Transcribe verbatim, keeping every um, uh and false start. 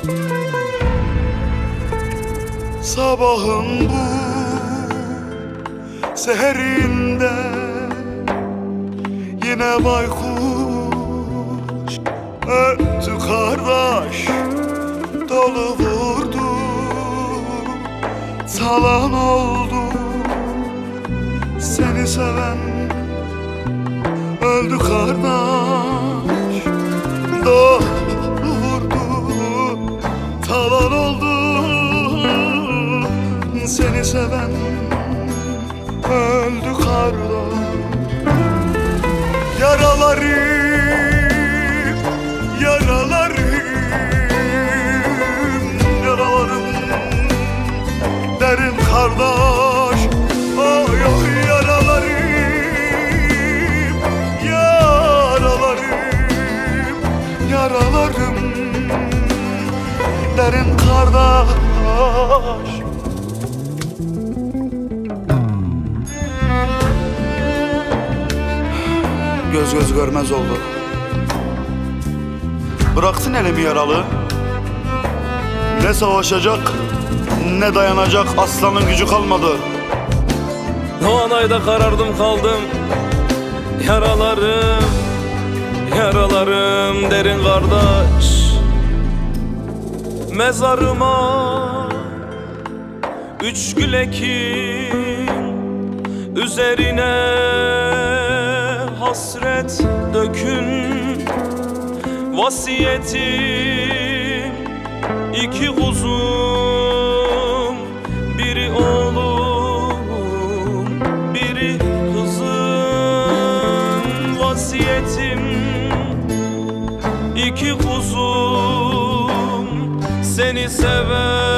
Sabahın bu seherinde yine baykuş öttü kardeş, dolu vurdu, talan oldu. Seni seven öldü kardeş, dolu vurdu, talan oldu. Seni seven öldü kardeş. Yaralarım, yaralarım, yaralarım derin kardeş. Ay ay yaralarım, yaralarım, yaralarım derin kardeş. Göz göz görmez oldu. Bıraktın elimi yaralı. Ne savaşacak ne dayanacak aslanın gücü kalmadı. O an ayda karardım kaldım. Yaralarım, yaralarım derin kardeş. Mezarıma üç gül ekin, üzerine hasret dökün. Vasiyetim iki kuzum, biri oğlum, biri kızım. Vasiyetim iki kuzum, seni sever